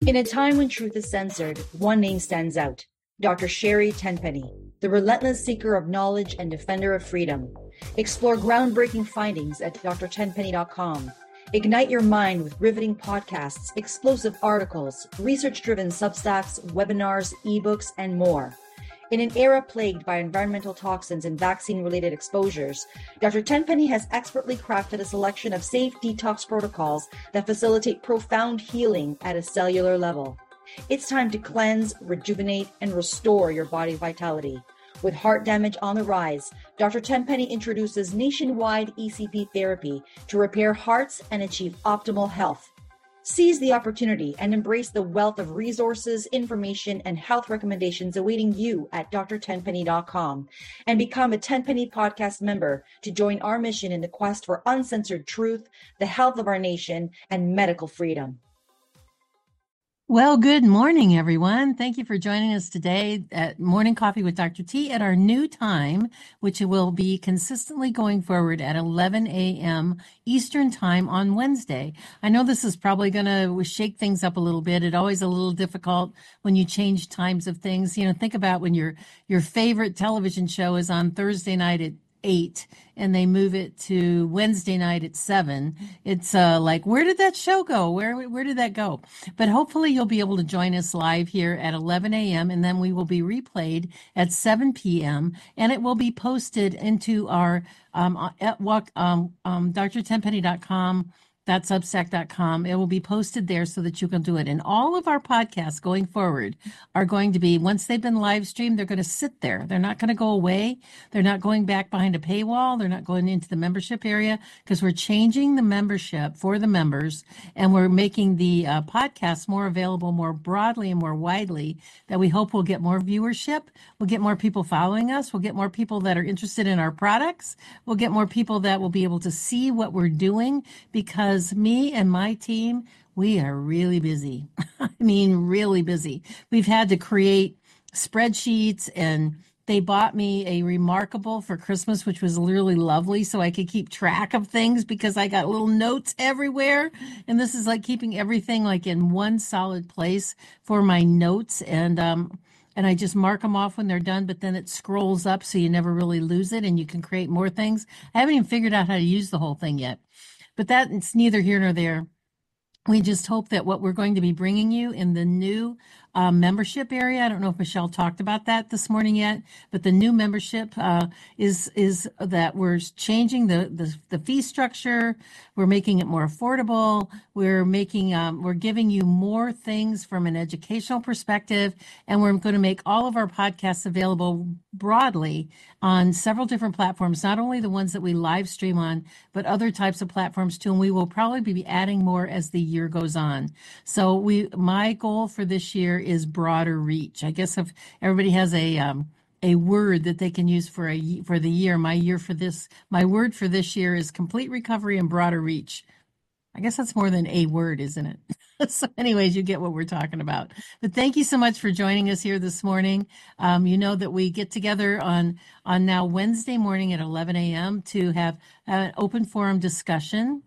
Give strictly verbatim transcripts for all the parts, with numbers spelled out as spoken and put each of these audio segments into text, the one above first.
In a time when truth is censored, one name stands out: Doctor Sherry Tenpenny, the relentless seeker of knowledge and defender of freedom. Explore groundbreaking findings at d r tenpenny dot com. Ignite your mind with riveting podcasts, explosive articles, research-driven substacks, webinars, ebooks, and more. In an era plagued by environmental toxins and vaccine-related exposures, Doctor Tenpenny has expertly crafted a selection of safe detox protocols that facilitate profound healing at a cellular level. It's time to cleanse, rejuvenate, and restore your body's vitality. With heart damage on the rise, Doctor Tenpenny introduces nationwide E C P therapy to repair hearts and achieve optimal health. Seize the opportunity and embrace the wealth of resources, information, and health recommendations awaiting you at d r tenpenny dot com and become a Tenpenny Podcast member to join our mission in the quest for uncensored truth, the health of our nation, and medical freedom. Well, good morning, everyone. Thank you for joining us today at Morning Coffee with Doctor T at our new time, which will be consistently going forward at eleven a.m. Eastern Time on Wednesday. I know this is probably going to shake things up a little bit. It's always a little difficult when you change times of things. You know, think about when your your favorite television show is on Thursday night at eight and they move it to Wednesday night at seven. It's uh, like, where did that show go? Where where did that go? But hopefully you'll be able to join us live here at eleven a.m. and then we will be replayed at seven p.m. and it will be posted into our um, at walk um, um, d r tenpenny dot com. That's substack dot com. It will be posted there so that you can do it. And all of our podcasts going forward are going to be, once they've been live streamed, they're going to sit there. They're not going to go away. They're not going back behind a paywall. They're not going into the membership area because we're changing the membership for the members and we're making the uh, podcasts more available more broadly and more widely, that we hope will get more viewership. We'll get more people following us. We'll get more people that are interested in our products. We'll get more people that will be able to see what we're doing, because me and my team, we are really busy. I mean, really busy. We've had to create spreadsheets, and they bought me a Remarkable for Christmas, which was really lovely, so I could keep track of things because I got little notes everywhere. And this is like keeping everything like in one solid place for my notes. And, um, and I just mark them off when they're done, but then it scrolls up so you never really lose it and you can create more things. I haven't even figured out how to use the whole thing yet. But that it's neither here nor there. We just hope that what we're going to be bringing you in the new uh, membership area, I don't know if Michelle talked about that this morning yet, but the new membership uh, is is that we're changing the, the the fee structure. We're making it more affordable. We're making um, we're giving you more things from an educational perspective, and we're going to make all of our podcasts available broadly on several different platforms, not only the ones that we live stream on, but other types of platforms too. And we will probably be adding more as the year goes on. So we, my goal for this year is broader reach. I guess if everybody has a um, a word that they can use for a for the year, my year for this, my word for this year is complete recovery and broader reach. I guess that's more than a word, isn't it? So anyways, you get what we're talking about. But thank you so much for joining us here this morning. Um, you know that we get together on, on now Wednesday morning at eleven a.m. to have an open forum discussion.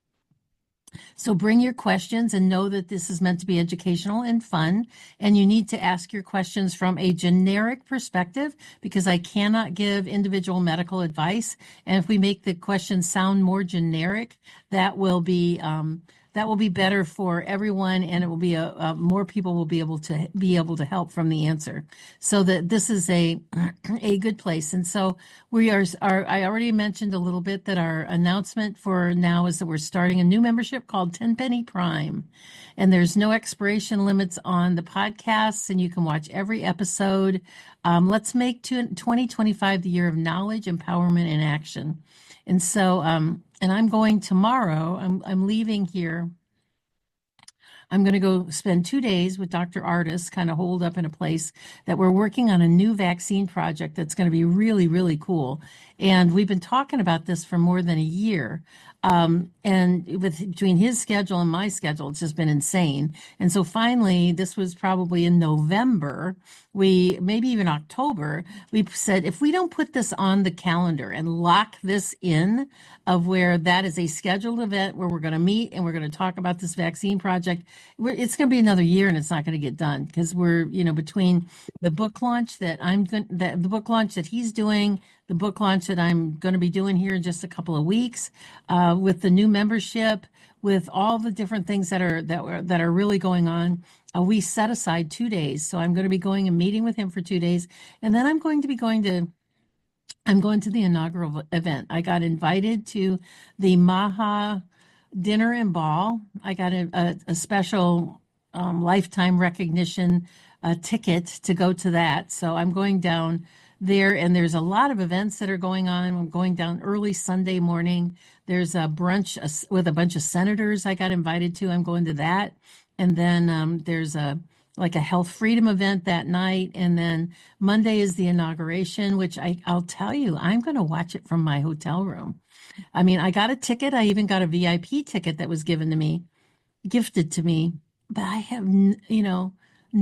So bring your questions and know that this is meant to be educational and fun. And you need to ask your questions from a generic perspective because I cannot give individual medical advice. And if we make the questions sound more generic, that will be um, that will be better for everyone, and it will be a, a more people will be able to be able to help from the answer. So that this is a a good place. And so we are, are. I already mentioned a little bit that our announcement for now is that we're starting a new membership called Tenpenny Prime, and there's no expiration limits on the podcasts, and you can watch every episode. Um, let's make twenty twenty-five the year of knowledge, empowerment, and action. And so, um, and I'm going tomorrow. I'm I'm leaving here. I'm going to go spend two days with Doctor Artis, kind of holed up in a place that we're working on a new vaccine project that's going to be really, really cool. And we've been talking about this for more than a year. Um, and with between his schedule and my schedule, it's just been insane. And so finally, this was probably in November, we maybe even October, we said, if we don't put this on the calendar and lock this in of where that is a scheduled event where we're going to meet and we're going to talk about this vaccine project, we're, it's going to be another year and it's not going to get done because we're, you know, between the book launch that I'm going that the book launch that he's doing, the book launch that I'm going to be doing here in just a couple of weeks, uh, with the new membership, with all the different things that are that are that are really going on. Uh, we set aside two days. So I'm going to be going and meeting with him for two days. And then I'm going to be going to I'm going to the inaugural event. I got invited to the Maha dinner and ball. I got a, a, a special um, lifetime recognition uh, ticket to go to that. So I'm going down there, and there's a lot of events that are going on. I'm going down early Sunday morning. There's a brunch uh, with a bunch of senators I got invited to. I'm going to that. And then um, there's a like a health freedom event that night. And then Monday is the inauguration, which I, I'll tell you, I'm going to watch it from my hotel room. I mean, I got a ticket. I even got a V I P ticket that was given to me, gifted to me, but I have, you know,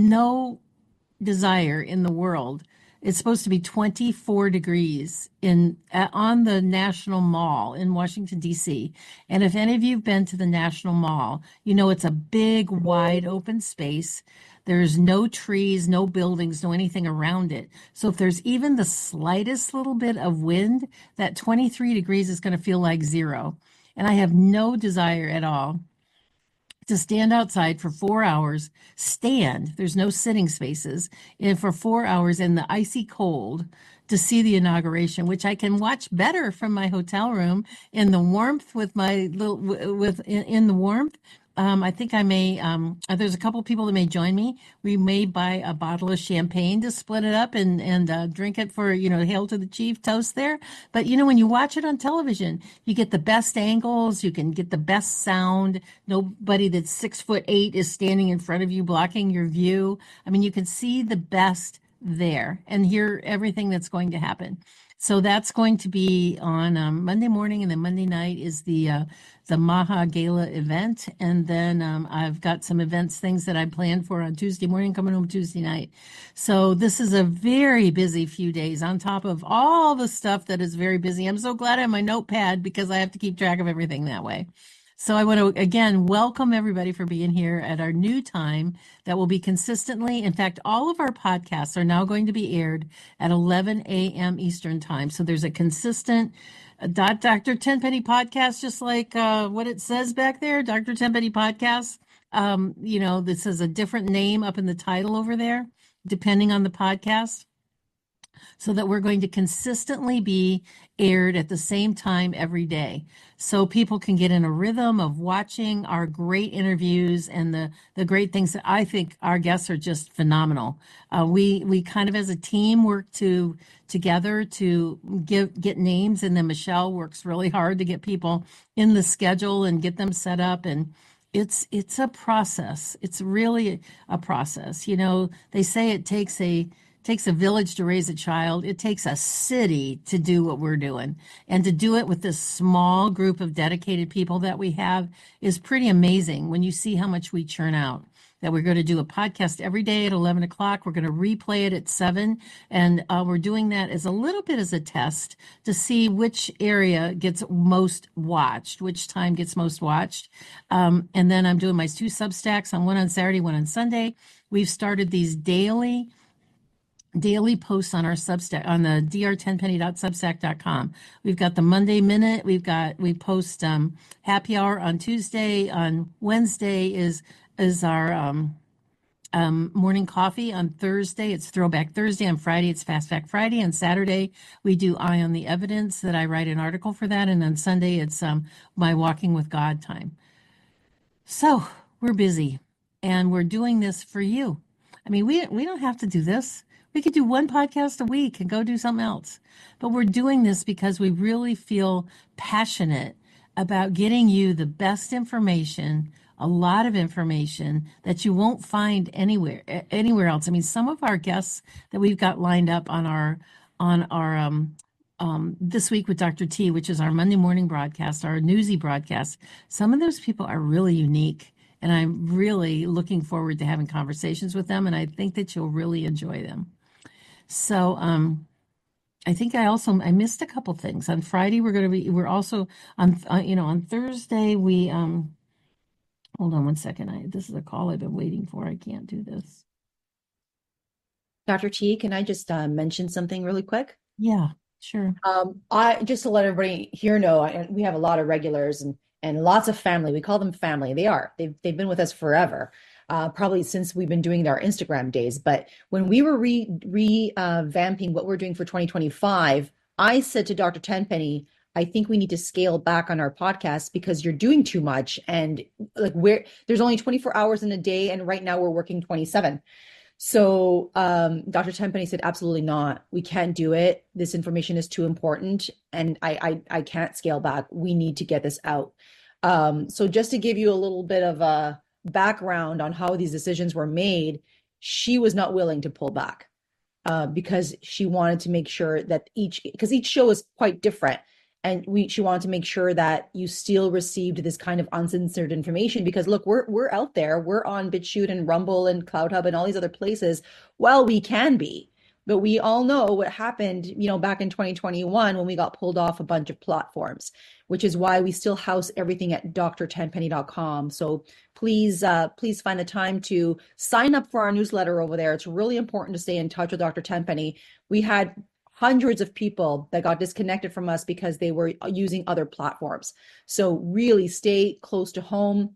no desire in the world. It's supposed to be twenty-four degrees in uh, on the National Mall in Washington, D C. And if any of you have been to the National Mall, you know it's a big, wide open space. There's no trees, no buildings, no anything around it. So if there's even the slightest little bit of wind, that twenty-three degrees is going to feel like zero. And I have no desire at all to stand outside for four hours, stand, there's no sitting spaces, and for four hours in the icy cold to see the inauguration, which I can watch better from my hotel room in the warmth with my little, with in, in the warmth. Um, I think I may, um, there's a couple people that may join me. We may buy a bottle of champagne to split it up and, and uh, drink it for, you know, hail to the chief toast there. But, you know, when you watch it on television, you get the best angles, you can get the best sound. Nobody that's six foot eight is standing in front of you blocking your view. I mean, you can see the best there and hear everything that's going to happen. So that's going to be on um, Monday morning, and then Monday night is the uh, the Maha Gala event. And then um, I've got some events, things that I planned for on Tuesday morning, coming home Tuesday night. So this is a very busy few days on top of all the stuff that is very busy. I'm so glad I have my notepad because I have to keep track of everything that way. So I want to, again, welcome everybody for being here at our new time that will be consistently. In fact, all of our podcasts are now going to be aired at eleven a.m. Eastern time. So there's a consistent uh, Doctor Tenpenny podcast, just like uh, what it says back there, Doctor Tenpenny podcast. Um, you know, this is a different name up in the title over there, depending on the podcast, so that we're going to consistently be aired at the same time every day. So people can get in a rhythm of watching our great interviews and the, the great things that I think our guests are just phenomenal. Uh, we we kind of as a team work to together to give get names, and then Michelle works really hard to get people in the schedule and get them set up. And it's it's a process. It's really a process. You know, they say it takes a takes a village to raise a child. It takes a city to do what we're doing. And to do it with this small group of dedicated people that we have is pretty amazing when you see how much we churn out. That we're going to do a podcast every day at eleven o'clock. We're going to replay it at seven. And uh, we're doing that as a little bit as a test to see which area gets most watched, which time gets most watched. Um, and then I'm doing my two Substacks, on one on Saturday, one on Sunday. We've started these daily daily posts on our Substack, on the d r tenpenny dot substack dot com. We've got the Monday Minute. We've got, we post um, happy hour on Tuesday. On Wednesday is is our um, um, morning coffee. On Thursday, it's Throwback Thursday. On Friday, it's Fast Fact Friday. On Saturday, we do Eye on the Evidence, that I write an article for that. And on Sunday, it's um, my Walking with God time. So we're busy, and we're doing this for you. I mean, we we don't have to do this. We could do one podcast a week and go do something else. But we're doing this because we really feel passionate about getting you the best information, a lot of information that you won't find anywhere anywhere else. I mean, some of our guests that we've got lined up on our on our um, um, This Week with Doctor T, which is our Monday morning broadcast, our newsy broadcast, some of those people are really unique. And I'm really looking forward to having conversations with them. And I think that you'll really enjoy them. So um, I think I also, I missed a couple things. On Friday, we're going to be, we're also on, uh, you know, on Thursday, we, um, Hold on one second. I, this is a call I've been waiting for. I can't do this. Doctor T, can I just uh, mention something really quick? Yeah, sure. Um, I just to let everybody here know, I, we have a lot of regulars and and lots of family. We call them family. They are. They've they've been with us forever, uh, probably since we've been doing our Instagram days. But when we were re revamping what we're doing for twenty twenty-five, I said to Doctor Tenpenny, I think we need to scale back on our podcast because you're doing too much. And like we're there's only twenty-four hours in a day, and right now we're working twenty-seven. So um, Doctor Tenpenny said, absolutely not. We can't do it. This information is too important, and I, I I can't scale back. We need to get this out. Um, so just to give you a little bit of a background on how these decisions were made, she was not willing to pull back uh, because she wanted to make sure that each, because each show is quite different. And we, she wanted to make sure that you still received this kind of uncensored information because look, we're, we're out there, we're on BitChute and Rumble and CloudHub and all these other places. Well, we can be, but we all know what happened, you know, back in twenty twenty-one when we got pulled off a bunch of platforms, which is why we still house everything at D R tenpenny dot com. So please, uh, please find the time to sign up for our newsletter over there. It's really important to stay in touch with Doctor Tenpenny. We had hundreds of people that got disconnected from us because they were using other platforms. So really stay close to home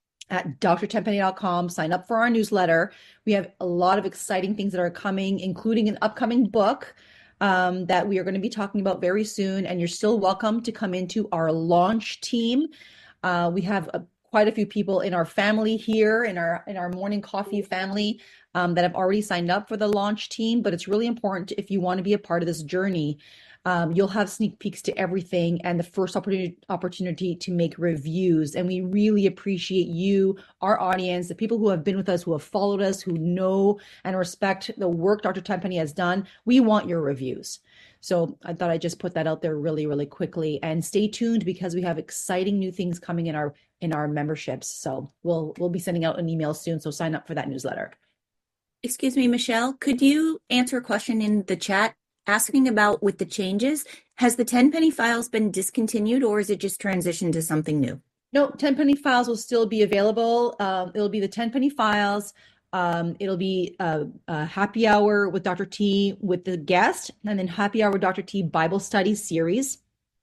at D R tenpenny dot com. Sign up for our newsletter. We have a lot of exciting things that are coming, including an upcoming book um, that we are going to be talking about very soon. And you're still welcome to come into our launch team. Uh, we have a, quite a few people in our family here, in our in our morning coffee family, um, that have already signed up for the launch team. But it's really important if you want to be a part of this journey. Um, you'll have sneak peeks to everything and the first opportunity opportunity to make reviews. And we really appreciate you, our audience, the people who have been with us, who have followed us, who know and respect the work Doctor Tenpenny has done. We want your reviews. So I thought I'd just put that out there really, really quickly. And stay tuned because we have exciting new things coming in our in our memberships. So we'll we'll be sending out an email soon. So sign up for that newsletter. Excuse me, Michelle, could you answer a question in the chat asking about with the changes? Has the Tenpenny Files been discontinued or is it just transitioned to something new? No, Tenpenny Files will still be available. Um, it'll be the Tenpenny Files. Um, it'll be a, a happy hour with Doctor T with the guest, and then happy hour with Doctor T Bible study series.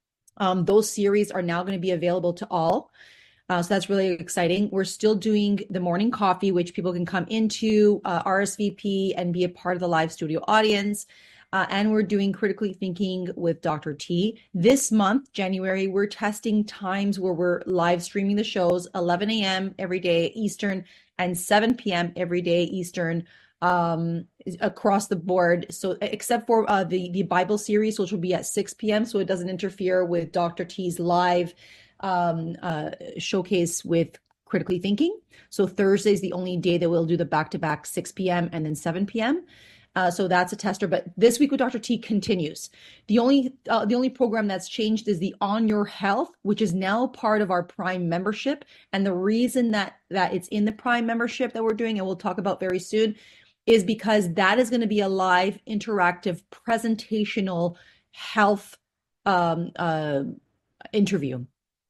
Um, those series are now going to be available to all. Uh, so that's really exciting. We're still doing the morning coffee, which people can come into, uh, R S V P and be a part of the live studio audience. Uh, and we're doing Critically Thinking with Doctor T. This month, January, we're testing times where we're live streaming the shows, eleven a m every day Eastern and seven p m every day Eastern, um, across the board. So except for uh, the, the Bible series, which will be at six p m, so it doesn't interfere with Doctor T's live um, uh, showcase with Critically Thinking. So Thursday is the only day that we'll do the back-to-back six p m and then seven p m Uh, so that's a tester, but this week with Doctor T continues. The only uh, the only program that's changed is the On Your Health, which is now part of our Prime membership. And the reason that that it's in the Prime membership that we're doing, and we'll talk about very soon, is because that is going to be a live, interactive, presentational health um, uh, interview,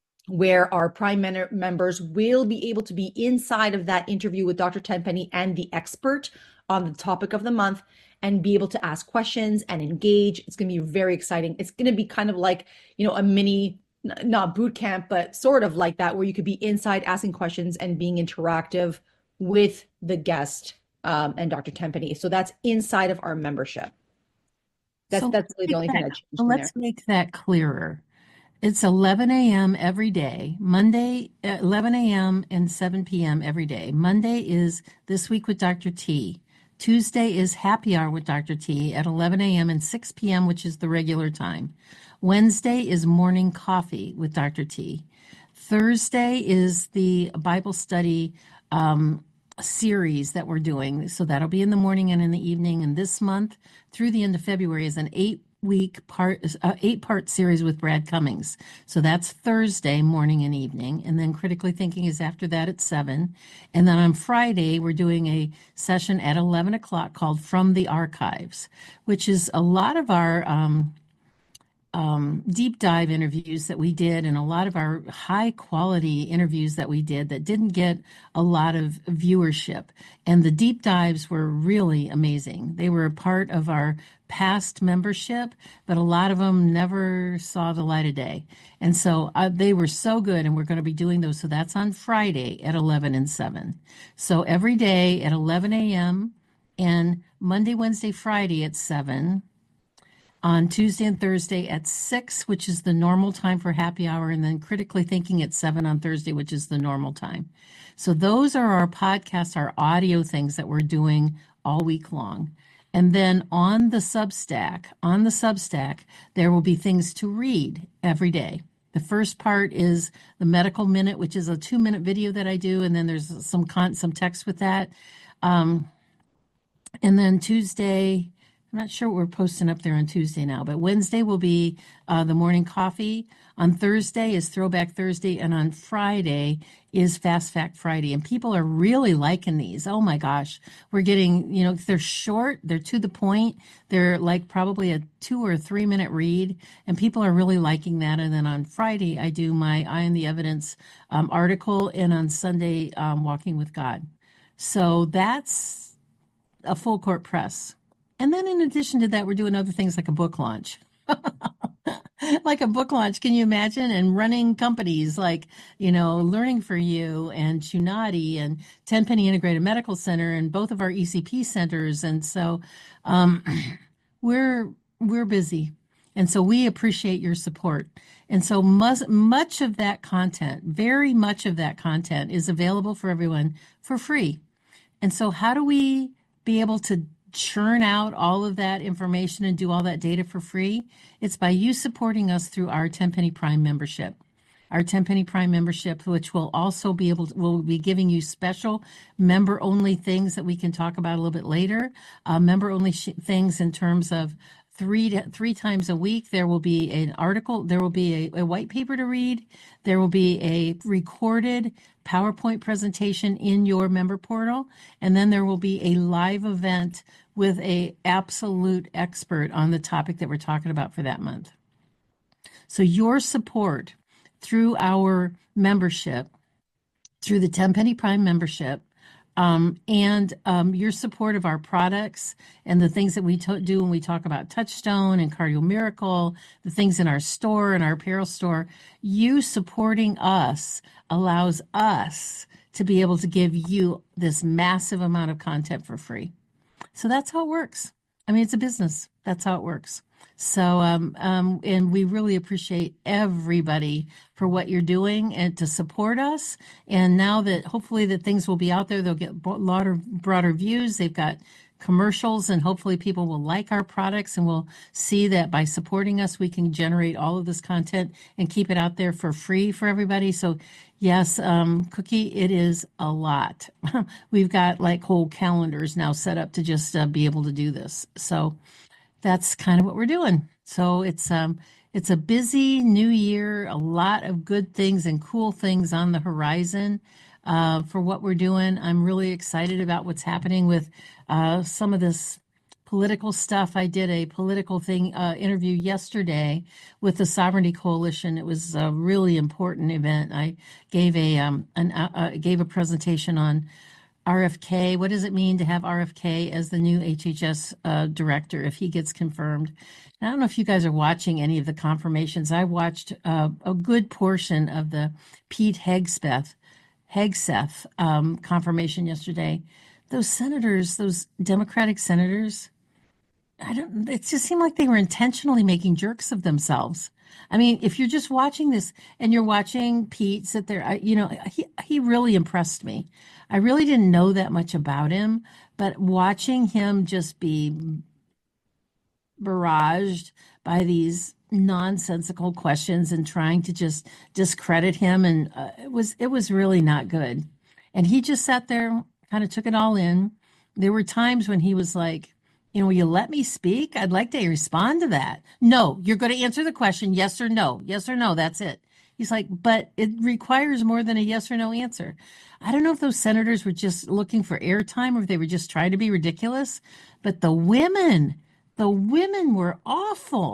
where our Prime members will be able to be inside of that interview with Doctor Tenpenny and the expert on the topic of the month and be able to ask questions and engage. It's going to be very exciting. It's going to be kind of like, you know, a mini, not boot camp, but sort of like that, where you could be inside asking questions and being interactive with the guest um, and Doctor Tenpenny. So that's inside of our membership. That's, So that's really the only that, thing that changed. so let's there. make that clearer. It's eleven a m every day, Monday, eleven a m and seven p m every day. Monday is This Week with Doctor T. Tuesday is Happy Hour with Doctor T at eleven a m and six p m, which is the regular time. Wednesday is Morning Coffee with Doctor T. Thursday is the Bible study um, series that we're doing. So that'll be in the morning and in the evening. And this month through the end of February is an eight week part, uh, eight part series with Brad Cummings. So that's Thursday morning and evening. And then Critically Thinking is after that at seven. And then on Friday, we're doing a session at eleven o'clock called From the Archives, which is a lot of our, um, um, deep dive interviews that we did and a lot of our high quality interviews that we did that didn't get a lot of viewership. And the deep dives were really amazing. They were a part of our past membership, but a lot of them never saw the light of day. And so uh, they were so good, and we're going to be doing those. So that's on Friday at eleven and seven. So every day at eleven a.m. and Monday, Wednesday, Friday at seven. On Tuesday and Thursday at six, which is the normal time for happy hour, and then critically thinking at seven on Thursday, which is the normal time. So those are our podcasts, our audio things that we're doing all week long. And then on the Substack, on the Substack, there will be things to read every day. The first part is the Medical Minute, which is a two-minute video that I do, and then there's some con- some text with that. Um, and then Tuesday, I'm not sure what we're posting up there on Tuesday now, but Wednesday will be uh, the morning coffee. On Thursday is Throwback Thursday, and on Friday is Fast Fact Friday. And people are really liking these. Oh my gosh. We're getting, you know, they're short, they're to the point. They're like probably a two or three minute read, and people are really liking that. And then on Friday, I do my Eye on the Evidence um, article, and on Sunday, um, Walking with God. So that's a full court press. And then in addition to that, we're doing other things like a book launch. Like a book launch, can you imagine? And running companies like, you know, Learning for You and Chunati and Tenpenny Integrated Medical Center and both of our E C P centers. And so um, we're we're busy. And so we appreciate your support. And so much, much of that content, very much of that content is available for everyone for free. And so how do we be able to churn out all of that information and do all that data for free? It's by you supporting us through our Tenpenny Prime membership. Our Tenpenny Prime membership, which will also be able to, will be giving you special member-only things that we can talk about a little bit later. Uh, member-only sh- things in terms of three to, three times a week. There will be an article. There will be a, a white paper to read. There will be a recorded PowerPoint presentation in your member portal, and then there will be a live event with a absolute expert on the topic that we're talking about for that month. So your support through our membership, through the Tenpenny Prime membership, um, and um, your support of our products and the things that we to- do when we talk about Touchstone and Cardio Miracle, the things in our store and our apparel store, you supporting us allows us to be able to give you this massive amount of content for free. So that's how it works. I mean, it's a business. That's how it works. So, um, um, and we really appreciate everybody for what you're doing and to support us. And now that hopefully that things will be out there, they'll get a lot of broader views. They've got commercials, and hopefully people will like our products, and we'll see that by supporting us, we can generate all of this content and keep it out there for free for everybody. So yes, um, Cookie, it is a lot. We've got like whole calendars now set up to just uh, be able to do this. So that's kind of what we're doing. So it's um it's a busy new year, a lot of good things and cool things on the horizon uh, for what we're doing. I'm really excited about what's happening with uh, some of this political stuff. I did a political thing uh, interview yesterday with the Sovereignty Coalition. It was a really important event. I gave a um an uh, gave a presentation on R F K. What does it mean to have R F K as the new H H S uh, director if he gets confirmed? And I don't know if you guys are watching any of the confirmations. I watched uh, a good portion of the Pete Hegseth, Hegseth um, confirmation yesterday. Those senators, those Democratic senators, I don't. It just seemed like they were intentionally making jerks of themselves. I mean, if you're just watching this and you're watching Pete sit there, I, you know, he he really impressed me. I really didn't know that much about him, but watching him just be barraged by these nonsensical questions and trying to just discredit him, and uh, it was it was really not good. And he just sat there, kind of took it all in. There were times when he was like, you know, will you let me speak? I'd like to respond to that. No, you're going to answer the question, yes or no. Yes or no, that's it. He's like, but it requires more than a yes or no answer. I don't know if those senators were just looking for airtime or if they were just trying to be ridiculous, but the women, the women were awful,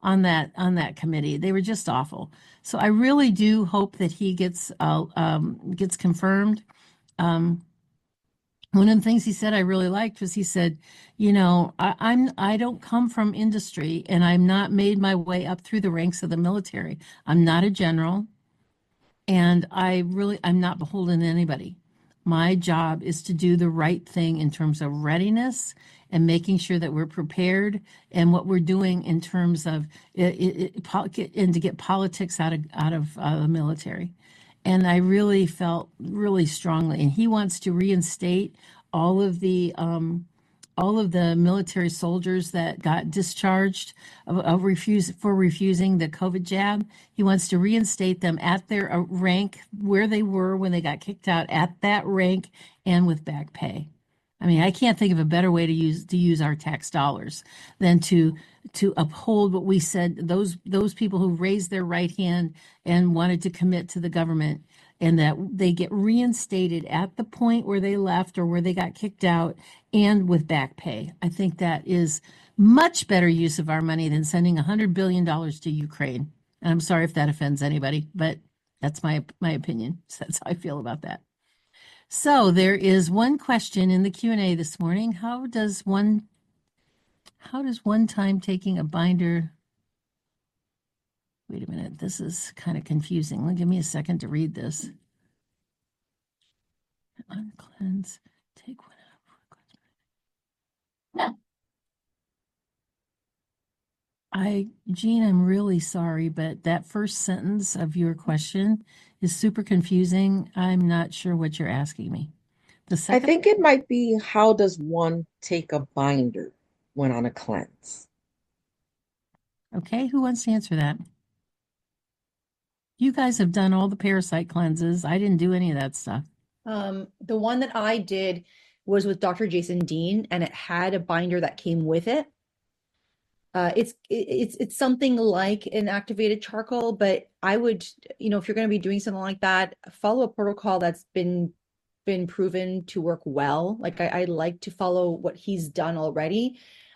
on that on that committee. They were just awful. So I really do hope that he gets uh, um, gets confirmed. Um, one of the things he said I really liked was he said, you know, I, I'm I don't come from industry, and I'm not made my way up through the ranks of the military. I'm not a general, and I really I'm not beholden to anybody. My job is to do the right thing in terms of readiness and making sure that we're prepared, and what we're doing in terms of it, it, it, and to get politics out of out of uh, the military. And I really felt really strongly. And he wants to reinstate all of the um, all of the military soldiers that got discharged of, of refuse for refusing the COVID jab. He wants to reinstate them at their uh, rank where they were when they got kicked out, at that rank and with back pay. I mean, I can't think of a better way to use to use our tax dollars than to to uphold what we said. Those those people who raised their right hand and wanted to commit to the government, and that they get reinstated at the point where they left or where they got kicked out, and with back pay. I think that is much better use of our money than sending one hundred billion dollars to Ukraine. And I'm sorry if that offends anybody, but that's my my opinion. So that's how I feel about that. So there is one question in the Q and A this morning. How does one, how does one time taking a binder, wait a minute, this is kind of confusing. Give me a second to read this. Uncleanse, take one out. I, Jean, I'm really sorry, but that first sentence of your question is super confusing. I'm not sure what you're asking me. The I second, think it might be, how does one take a binder when on a cleanse? okay, who wants to answer that? You guys have done all the parasite cleanses. I didn't do any of that stuff. Um, the one that I did was with Doctor Jason Dean, and it had a binder that came with it. Uh, it's it, it's it's something like an activated charcoal, but I would, you know, if you're going to be doing something like that, follow a protocol that's been been proven to work well. Like I, I like to follow what he's done already.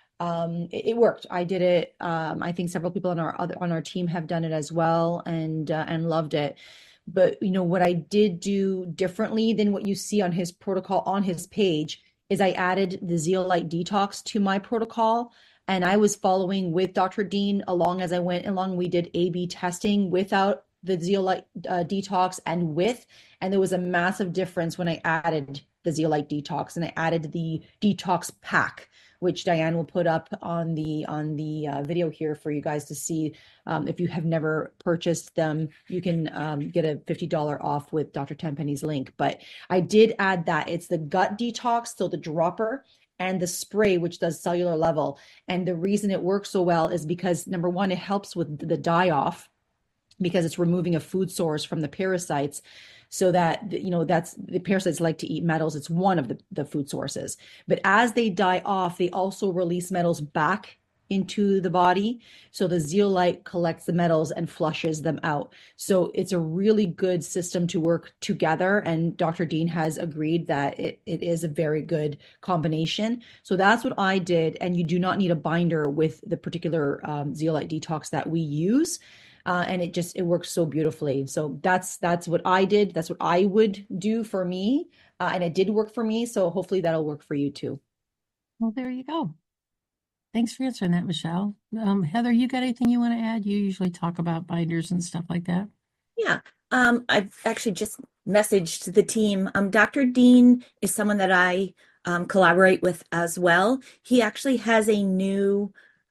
Um, it, it worked. I did it. Um, I think several people on our other on our team have done it as well, and uh, and loved it. But you know what I did do differently than what you see on his protocol on his page is I added the zeolite detox to my protocol, and I was following with Doctor Dean along as I went along. We did A B testing without the zeolite uh, detox and with, and there was a massive difference when I added the zeolite detox, and I added the detox pack, which Diane will put up on the on the uh, video here for you guys to see. Um, if you have never purchased them, you can um, get a fifty dollars off with Doctor Tenpenny's link. But I did add that. It's the gut detox, so the dropper, and the spray, which does cellular level. And the reason it works so well is because, number one, it helps with the die-off, because it's removing a food source from the parasites, so that, you know, that's, the parasites like to eat metals. It's one of the, the food sources. But as they die off, they also release metals back into the body. So the zeolite collects the metals and flushes them out. So it's a really good system to work together. And Doctor Dean has agreed that it, it is a very good combination. So that's what I did. And you do not need a binder with the particular um, zeolite detox that we use. Uh, and it just, it works so beautifully. So that's, that's what I did. That's what I would do for me. Uh, and it did work for me. So hopefully that'll work for you too. Well, there you go. Thanks for answering that, Michelle. Um, Heather, you got anything you want to add? You usually talk about binders and stuff like that. Yeah, um, I've actually just messaged the team. Um, Doctor Dean is someone that I um, collaborate with as well. He actually has a new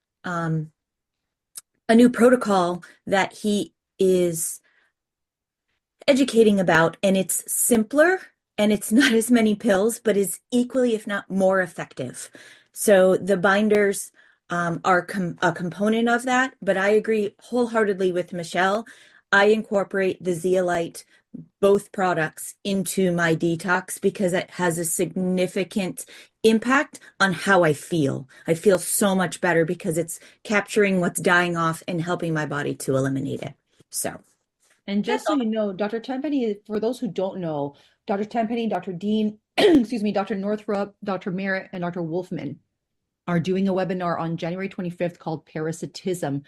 um, a new protocol that he is educating about, and it's simpler and it's not as many pills, but is equally, if not more effective. So the binders um, are com- a component of that, but I agree wholeheartedly with Michelle. I incorporate the zeolite, both products, into my detox because it has a significant impact on how I feel. I feel so much better because it's capturing what's dying off and helping my body to eliminate it. So, and just so you know, Doctor Tenpenny, for those who don't know, Doctor Tenpenny, Doctor Dean, excuse me, Doctor Northrup, Doctor Merritt, and Doctor Wolfman are doing a webinar on January twenty-fifth called Parasitism,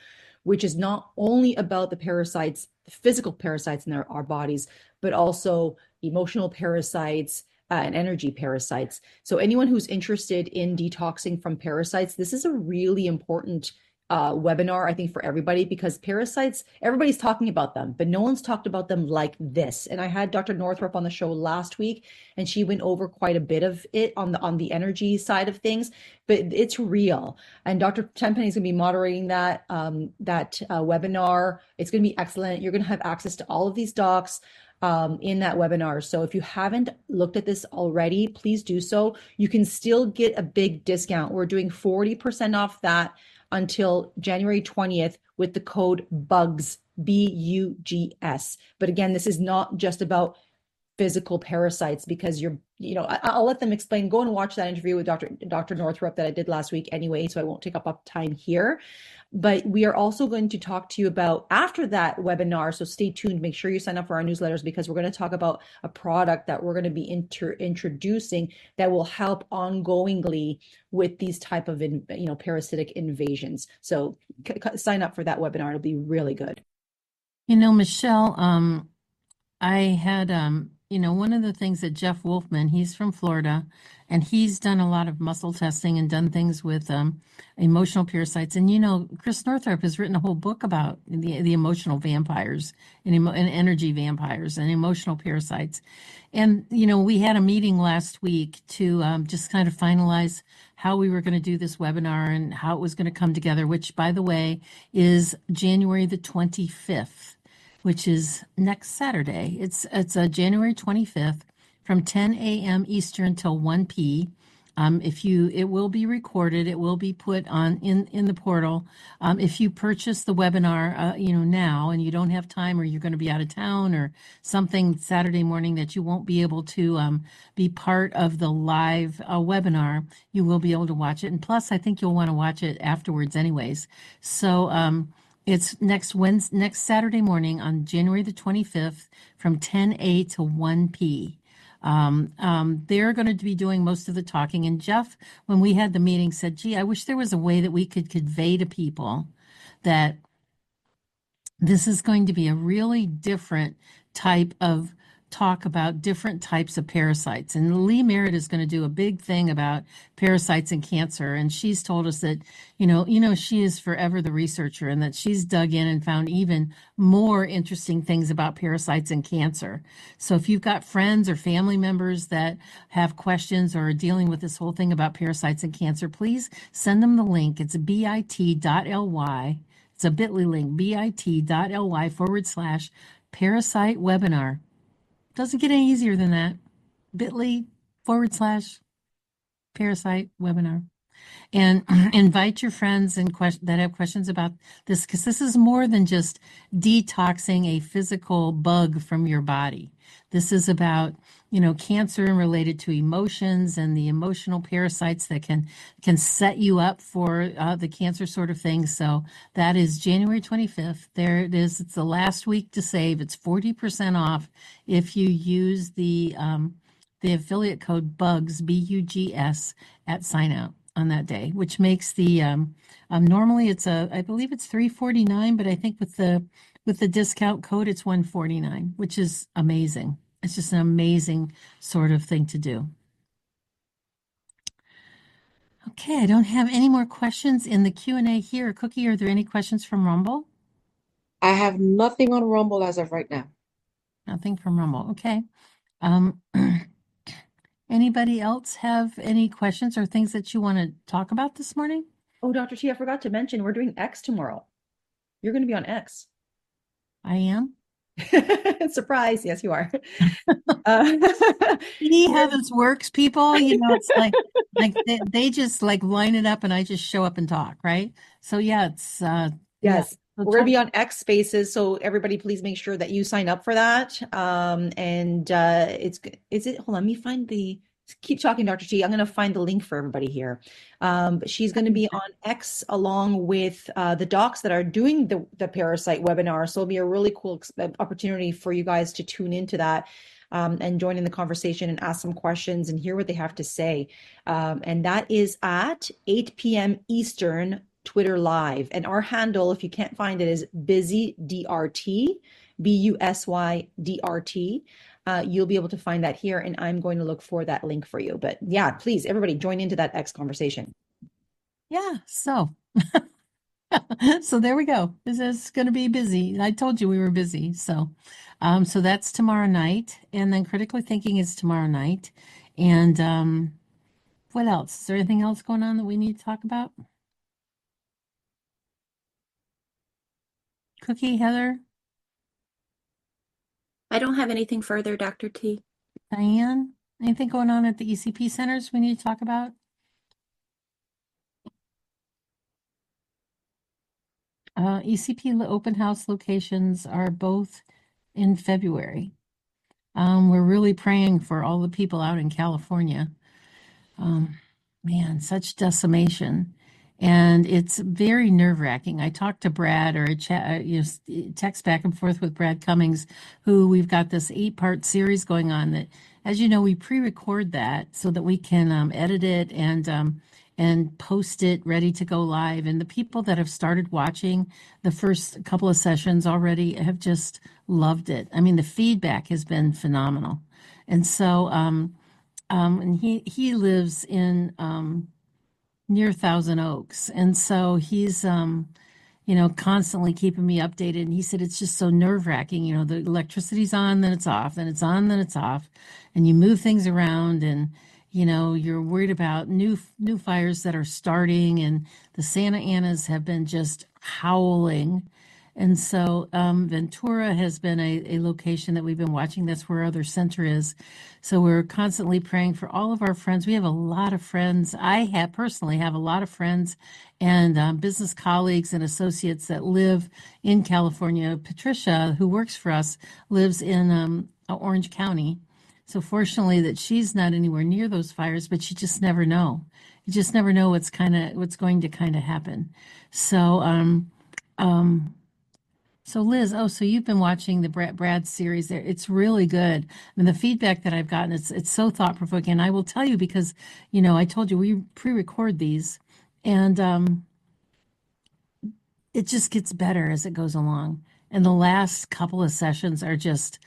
which is not only about the parasites, the physical parasites in our, our bodies, but also emotional parasites, uh, and energy parasites. So anyone who's interested in detoxing from parasites, this is a really important uh, webinar, I think, for everybody, because parasites, everybody's talking about them, but no one's talked about them like this. And I had Doctor Northrup on the show last week, and she went over quite a bit of it on the on the energy side of things, but it's real. And Doctor Tenpenny is going to be moderating that um, that uh, webinar. It's going to be excellent. You're going to have access to all of these docs um, in that webinar. So if you haven't looked at this already, please do so. You can still get a big discount. We're doing forty percent off that until January twentieth with the code BUGS, B U G S. But again, this is not just about physical parasites, because you're, you know, I, I'll let them explain. Go and watch that interview with Doctor Doctor Northrup that I did last week anyway, so I won't take up, up time here. But we are also going to talk to you about after that webinar, so stay tuned. Make sure you sign up for our newsletters, because we're going to talk about a product that we're going to be inter introducing that will help ongoingly with these type of, in, you know, parasitic invasions. So sign up for that webinar. It'll be really good. You know, Michelle, um, I had, um, you know, one of the things that Jeff Wolfman, he's from Florida, and he's done a lot of muscle testing and done things with um, emotional parasites. And, you know, Chris Northrup has written a whole book about the, the emotional vampires and, emo and energy vampires and emotional parasites. And, you know, we had a meeting last week to um, just kind of finalize how we were going to do this webinar and how it was going to come together, which, by the way, is January the twenty-fifth. Which is next Saturday. It's it's uh, January twenty-fifth from ten A M Eastern till one P M. If you, it will be recorded. It will be put on in in the portal. Um, if you purchase the webinar, uh, you know now, and you don't have time, or you're going to be out of town, or something Saturday morning that you won't be able to um, be part of the live uh, webinar, you will be able to watch it. And plus, I think you'll want to watch it afterwards, anyways. So. Um, It's next Wednesday, next Saturday morning on January the twenty-fifth from ten A to one P. Um, um, they're going to be doing most of the talking. And Jeff, when we had the meeting, said, gee, I wish there was a way that we could convey to people that this is going to be a really different type of talk about different types of parasites. And Lee Merritt is going to do a big thing about parasites and cancer. And she's told us that, you know, you know, she is forever the researcher, and that she's dug in and found even more interesting things about parasites and cancer. So if you've got friends or family members that have questions or are dealing with this whole thing about parasites and cancer, please send them the link. It's bit.ly. It's a bit.ly link, bit.ly forward slash parasite webinar. Doesn't get any easier than that. bit.ly forward slash parasite webinar. And invite your friends and question, that have questions about this, because this is more than just detoxing a physical bug from your body. This is about, you know, cancer and related to emotions and the emotional parasites that can can set you up for uh, the cancer sort of thing. So that is January twenty-fifth. There it is. It's the last week to save. It's forty percent off if you use the um, the affiliate code BUGS, B U G S, at sign out on that day, which makes the um, um normally it's a I believe it's three forty-nine, but I think with the with the discount code it's one forty-nine, which is amazing. It's just an amazing sort of thing to do. Okay, I don't have any more questions in the Q and A here. Cookie, are there any questions from Rumble? I have nothing on Rumble as of right now. Nothing from Rumble. Okay. Um, anybody else have any questions or things that you want to talk about this morning? Oh, Doctor T, I forgot to mention, we're doing X tomorrow. You're going to be on X. I am. Surprise. Yes, you are. uh, See how this works, people? You know, it's like like they, they just like line it up and I just show up and talk, right? So yeah, it's uh yes. Yeah. We're going to be on X Spaces, so everybody please make sure that you sign up for that. Um, and uh, it's, is it, hold on, let me find the, keep talking, Doctor T. I'm going to find the link for everybody here. Um, but she's going to be on X along with uh, the docs that are doing the, the Parasite webinar. So it'll be a really cool opportunity for you guys to tune into that. Um, and join in the conversation and ask some questions and hear what they have to say. Um, and that is at eight P M Eastern, Twitter Live. And our handle, if you can't find it, is busy D R T, B U S Y D R T. Uh, you'll be able to find that here, and I'm going to look for that link for you. But yeah, please, everybody join into that X conversation. Yeah, so so there we go. This is going to be busy. I told you we were busy. So um so that's tomorrow night, and then critically thinking is tomorrow night. And um what else? Is there anything else going on that we need to talk about? Cookie, Heather, I don't have anything further, Doctor T. Diane, anything going on at the E C P centers we need to talk about? Uh, E C P open house locations are both in February. Um, we're really praying for all the people out in California. Um, man, such decimation. And it's very nerve-wracking. I talked to Brad, or I chat, you know, text back and forth with Brad Cummings, who we've got this eight-part series going on that, as you know, we pre-record that so that we can um, edit it and um, and post it ready to go live. And the people that have started watching the first couple of sessions already have just loved it. I mean, the feedback has been phenomenal. And so, um, um, and he he lives in um, near Thousand Oaks, and so he's um, you know, constantly keeping me updated. And he said it's just so nerve-wracking. You know, the electricity's on, then it's off, then it's on, then it's off, and you move things around, and you know, you're worried about new new fires that are starting, and the Santa Anas have been just howling. And so um, Ventura has been a, a location that we've been watching. That's where our other center is. So we're constantly praying for all of our friends. We have a lot of friends. I have personally have a lot of friends and um, business colleagues and associates that live in California. Patricia, who works for us, lives in um, Orange County. So fortunately that she's not anywhere near those fires, but you just never know. You just never know what's kind of what's going to kind of happen. So um um so Liz, oh, so you've been watching the Brad, Brad series there. It's really good. I mean, the feedback that I've gotten, it's it's so thought provoking. And I will tell you because, you know, I told you we pre-record these, and um it just gets better as it goes along. And the last couple of sessions are just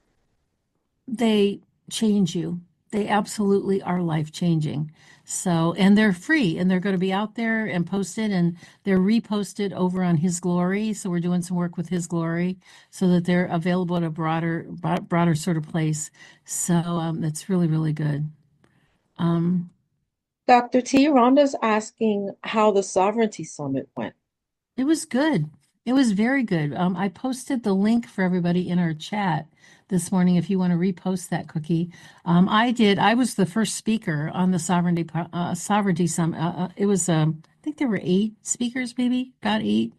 they change you. They absolutely are life changing. So, and they're free, and they're going to be out there and posted, and they're reposted over on His Glory. So we're doing some work with His Glory so that they're available at a broader, broader sort of place. So um, that's really, really good. Um, Doctor T, Rhonda's asking how the Sovereignty Summit went. It was good. It was very good. Um, I posted the link for everybody in our chat this morning if you want to repost that, Cookie. Um, I did. I was the first speaker on the Sovereignty uh, Sovereignty Summit. Uh, uh, it was, um, I think there were eight speakers, maybe, got eight.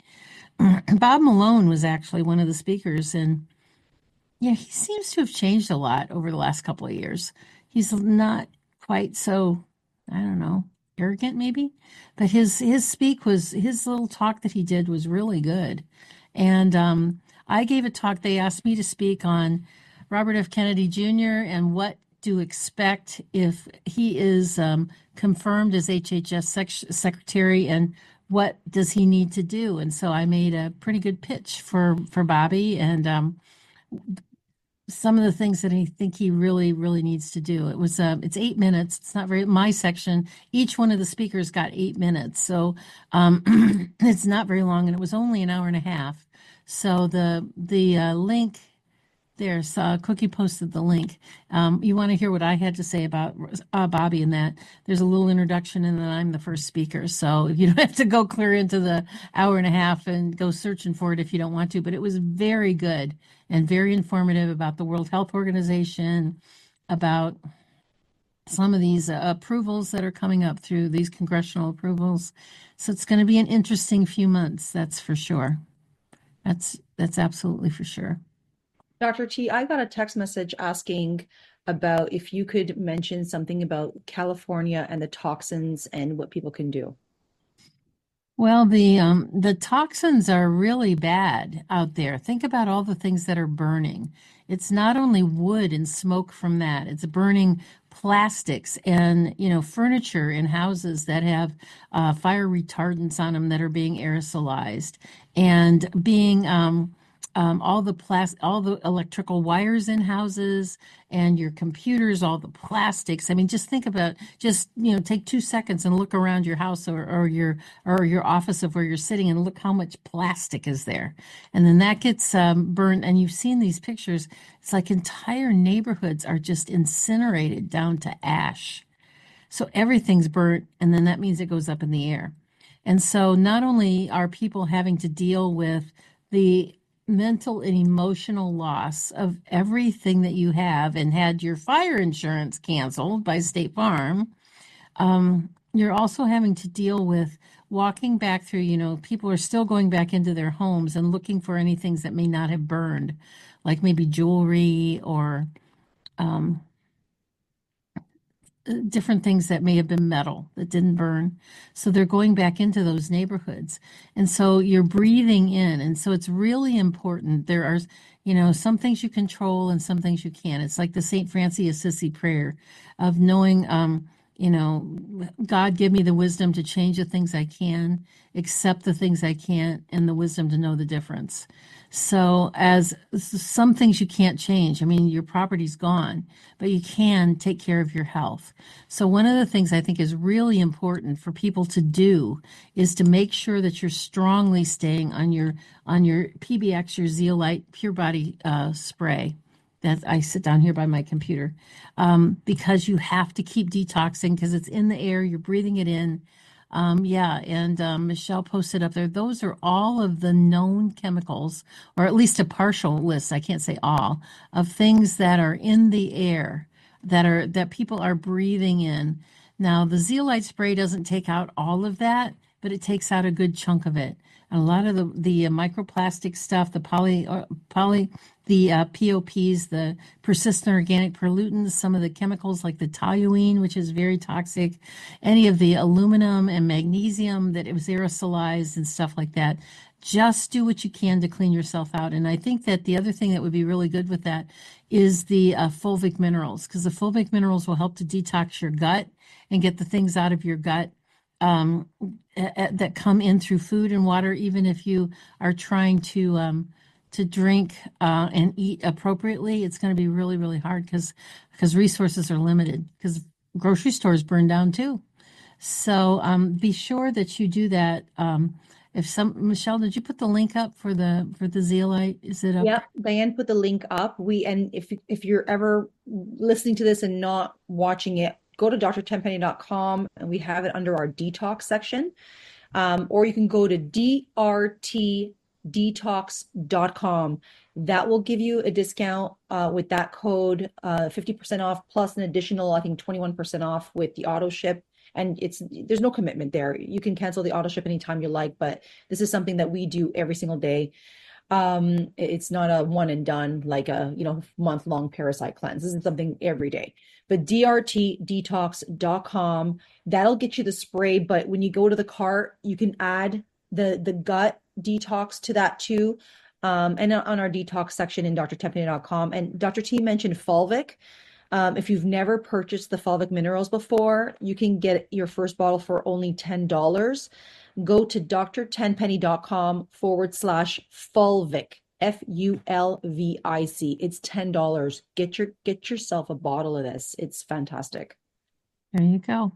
Bob Malone was actually one of the speakers, and yeah, he seems to have changed a lot over the last couple of years. He's not quite so, I don't know, arrogant maybe, but his his speak was his little talk that he did was really good. And um, I gave a talk. They asked me to speak on Robert F. Kennedy Junior and what to expect if he is um, confirmed as H H S sec- secretary, and what does he need to do. And so I made a pretty good pitch for for Bobby, and um, some of the things that I think he really, really needs to do. It was, uh, it's eight minutes. It's not very, my section, each one of the speakers got eight minutes. So um, it's not very long, and it was only an hour and a half. So the, the uh, link there, so uh, Cookie posted the link. Um, you want to hear what I had to say about uh, Bobby and that. There's a little introduction, and then I'm the first speaker. So you don't have to go clear into the hour and a half and go searching for it if you don't want to. But it was very good and very informative about the World Health Organization, about some of these uh, approvals that are coming up through these congressional approvals. So it's going to be an interesting few months, that's for sure. That's that's absolutely for sure. Doctor T, I got a text message asking about if you could mention something about California and the toxins and what people can do. Well, the um, the toxins are really bad out there. Think about all the things that are burning. It's not only wood and smoke from that. It's burning plastics and, you know, furniture in houses that have uh, fire retardants on them that are being aerosolized, and being um, um, all the plas- all the electrical wires in houses, and your computers, all the plastics. I mean, just think about, just, you know, take two seconds and look around your house, or, or your or your office of where you're sitting, and look how much plastic is there. And then that gets um, burned. And you've seen these pictures. It's like entire neighborhoods are just incinerated down to ash. So everything's burnt, and then that means it goes up in the air. And so not only are people having to deal with the mental and emotional loss of everything that you have and had your fire insurance canceled by State Farm, um, you're also having to deal with walking back through, you know, people are still going back into their homes and looking for any things that may not have burned, like maybe jewelry or um, different things that may have been metal that didn't burn. So they're going back into those neighborhoods. And so you're breathing in. And so it's really important. There are, you know, some things you control and some things you can't. It's like the Saint Francis of Assisi prayer of knowing, um, you know, God, give me the wisdom to change the things I can, accept the things I can't, and the wisdom to know the difference. So as some things you can't change, I mean, your property's gone, but you can take care of your health. So one of the things I think is really important for people to do is to make sure that you're strongly staying on your on your P B X, your Zeolite Pure Body uh, spray. That I sit down here by my computer, um, because you have to keep detoxing, because it's in the air, you're breathing it in. Um, yeah, and um, Michelle posted up there, those are all of the known chemicals, or at least a partial list, I can't say all, of things that are in the air that are that people are breathing in. Now, the Zeolite spray doesn't take out all of that, but it takes out a good chunk of it. A lot of the, the uh, microplastic stuff, the poly, uh, poly the uh, P O Ps, the persistent organic pollutants, some of the chemicals like the toluene, which is very toxic, any of the aluminum and magnesium that it was aerosolized and stuff like that. Just do what you can to clean yourself out. And I think that the other thing that would be really good with that is the uh, fulvic minerals, because the fulvic minerals will help to detox your gut and get the things out of your gut um, that come in through food and water, even if you are trying to um, to drink uh, and eat appropriately. It's going to be really, really hard because because resources are limited, because grocery stores burn down too. So um, be sure that you do that. Um, if some Michelle, did you put the link up for the for the Zeolite? Is it up? Yep, Diane put the link up. We and if if you're ever listening to this and not watching it, go to D R tenpenny dot com and we have it under our detox section. Um, or you can go to D R T detox dot com. That will give you a discount uh, with that code, uh, fifty percent off, plus an additional, I think, twenty-one percent off with the auto ship. And it's there's no commitment there. You can cancel the auto ship anytime you like, but this is something that we do every single day. Um, it's not a one and done, like a, you know, month long parasite cleanse. This is something every day. But D R T detox dot com, that'll get you the spray. But when you go to the cart, you can add the, the gut detox to that too. Um, and on our detox section in D R tenpenny dot com. And Doctor T mentioned fulvic. Um, if you've never purchased the fulvic minerals before, you can get your first bottle for only ten dollars. Go to D R tenpenny dot com forward slash fulvic, F U L V I C. It's ten dollars. Get your get yourself a bottle of this. It's fantastic. There you go.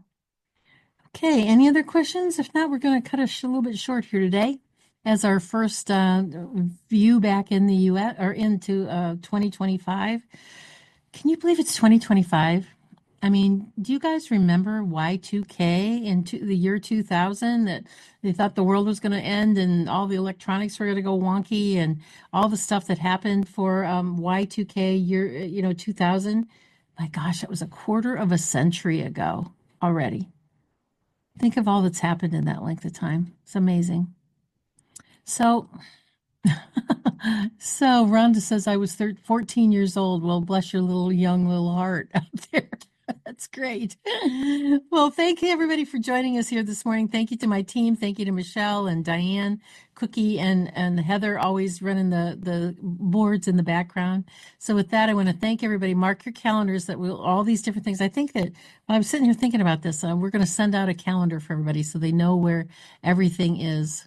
Okay, any other questions? If not, we're going to cut a, sh- a little bit short here today as our first uh, view back in the U S or into uh, twenty twenty-five. Can you believe it's twenty twenty-five? I mean, do you guys remember Y two K in two, the year two thousand, that they thought the world was going to end and all the electronics were going to go wonky, and all the stuff that happened for um, Y two K year, you know, two thousand? My gosh, it was a quarter of a century ago already. Think of all that's happened in that length of time. It's amazing. So, so Rhonda says I was thirteen, fourteen years old. Well, bless your little young little heart out there. That's great. Well, thank you everybody for joining us here this morning. Thank you to my team. Thank you to Michelle and Diane, Cookie, and, and Heather, always running the, the boards in the background. So with that, I want to thank everybody. Mark your calendars that we'll, all these different things. I think that while I'm sitting here thinking about this, uh, we're going to send out a calendar for everybody so they know where everything is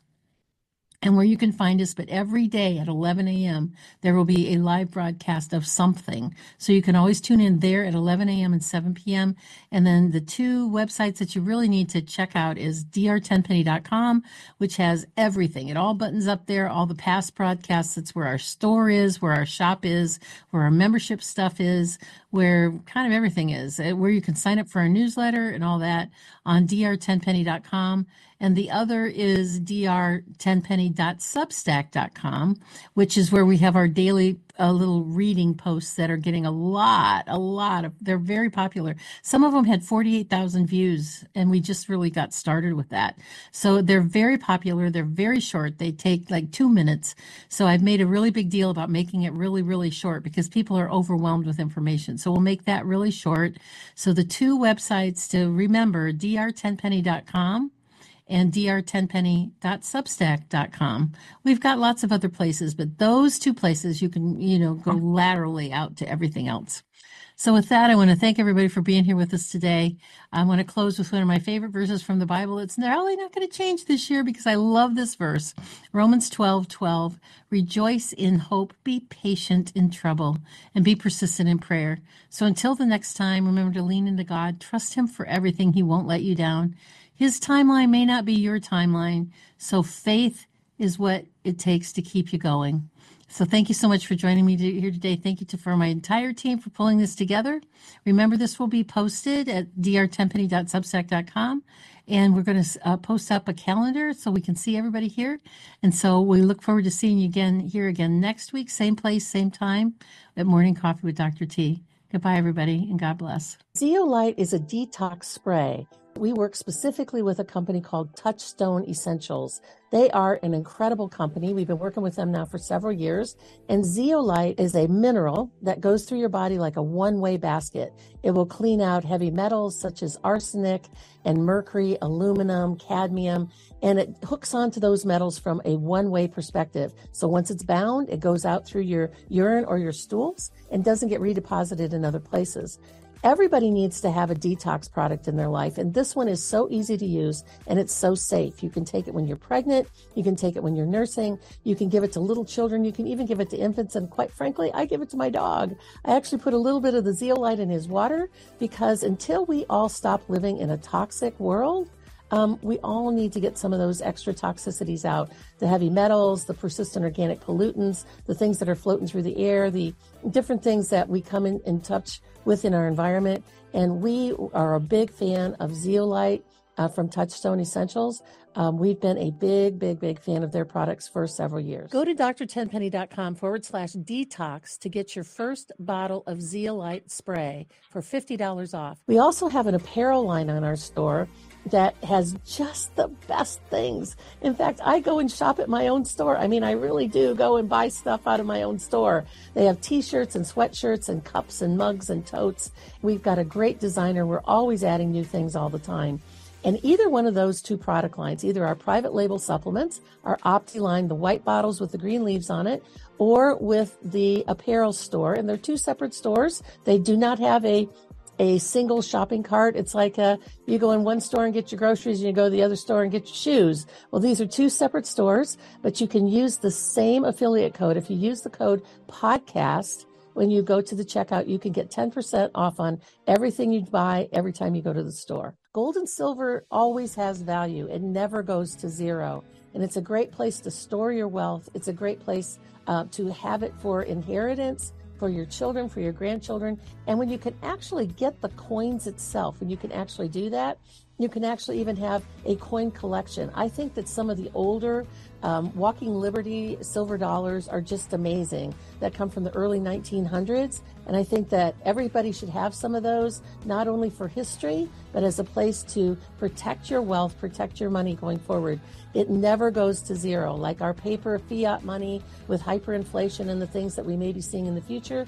and where you can find us. But every day at eleven a.m., there will be a live broadcast of something. So you can always tune in there at eleven a.m. and seven p.m. And then the two websites that you really need to check out is d r ten penny dot com, which has everything. It all buttons up there, all the past broadcasts. That's where our store is, where our shop is, where our membership stuff is, where kind of everything is, where you can sign up for our newsletter and all that on d r ten penny dot com. And the other is d r ten penny dot substack dot com, which is where we have our daily uh, little reading posts that are getting a lot, a lot of, they're very popular. Some of them had forty-eight thousand views, and we just really got started with that. So they're very popular. They're very short. They take like two minutes. So I've made a really big deal about making it really, really short because people are overwhelmed with information. So we'll make that really short. So the two websites to remember, d r ten penny dot com and d r ten penny dot substack dot com. We've got lots of other places, but those two places you can, you know, go laterally out to everything else. So with that, I want to thank everybody for being here with us today. I want to close with one of my favorite verses from the Bible. It's probably not going to change this year because I love this verse. Romans twelve twelve. Rejoice in hope, be patient in trouble, and be persistent in prayer. So until the next time, remember to lean into God, trust him for everything. He won't let you down. His timeline may not be your timeline, so faith is what it takes to keep you going. So thank you so much for joining me here today. Thank you to for my entire team for pulling this together. Remember, this will be posted at d r ten penny dot substack dot com, and we're going to uh, post up a calendar so we can see everybody here. And so we look forward to seeing you again here again next week, same place, same time, at Morning Coffee with Doctor T. Goodbye, everybody, and God bless. Zeolite is a detox spray. We work specifically with a company called Touchstone Essentials. They are an incredible company. We've been working with them now for several years. And zeolite is a mineral that goes through your body like a one-way basket. It will clean out heavy metals such as arsenic and mercury, aluminum, cadmium, and it hooks onto those metals from a one-way perspective. So once it's bound, it goes out through your urine or your stools and doesn't get redeposited in other places. Everybody needs to have a detox product in their life, and this one is so easy to use, and it's so safe. You can take it when you're pregnant, you can take it when you're nursing, you can give it to little children, you can even give it to infants, and quite frankly, I give it to my dog. I actually put a little bit of the zeolite in his water because until we all stop living in a toxic world, Um, we all need to get some of those extra toxicities out, the heavy metals, the persistent organic pollutants, the things that are floating through the air, the different things that we come in, in touch with in our environment. And we are a big fan of zeolite uh, from Touchstone Essentials. Um, we've been a big, big, big fan of their products for several years. Go to d r ten penny dot com forward slash detox to get your first bottle of zeolite spray for fifty dollars off. We also have an apparel line on our store that has just the best things. In fact, I go and shop at my own store. I mean, I really do go and buy stuff out of my own store. They have t-shirts and sweatshirts and cups and mugs and totes. We've got a great designer. We're always adding new things all the time. And either one of those two product lines, either our private label supplements, our Opti line, the white bottles with the green leaves on it, or with the apparel store, and they're two separate stores. They do not have a a single shopping cart. It's like a, you go in one store and get your groceries and you go to the other store and get your shoes. Well, these are two separate stores, but you can use the same affiliate code. If you use the code podcast, when you go to the checkout, you can get ten percent off on everything you buy every time you go to the store. Gold and silver always has value. It never goes to zero. And it's a great place to store your wealth. It's a great place uh, to have it for inheritance, for your children, for your grandchildren. And when you can actually get the coins itself, when you can actually do that, you can actually even have a coin collection. I think that some of the older um, Walking Liberty silver dollars are just amazing that come from the early nineteen hundreds. And I think that everybody should have some of those, not only for history, but as a place to protect your wealth, protect your money going forward. It never goes to zero. Like our paper fiat money with hyperinflation and the things that we may be seeing in the future,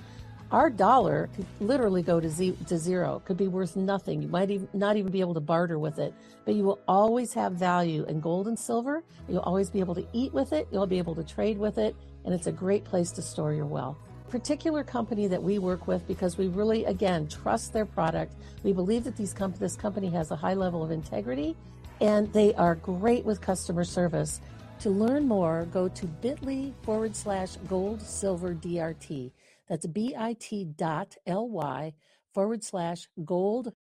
Our dollar could literally go to, z- to zero, could be worth nothing. You might even not even be able to barter with it, but you will always have value in gold and silver. You'll always be able to eat with it. You'll be able to trade with it. And it's a great place to store your wealth. Particular company that we work with because we really, again, trust their product. We believe that these comp- this company has a high level of integrity and they are great with customer service. To learn more, go to bit.ly forward slash gold silver DRT. That's bit.ly forward slash gold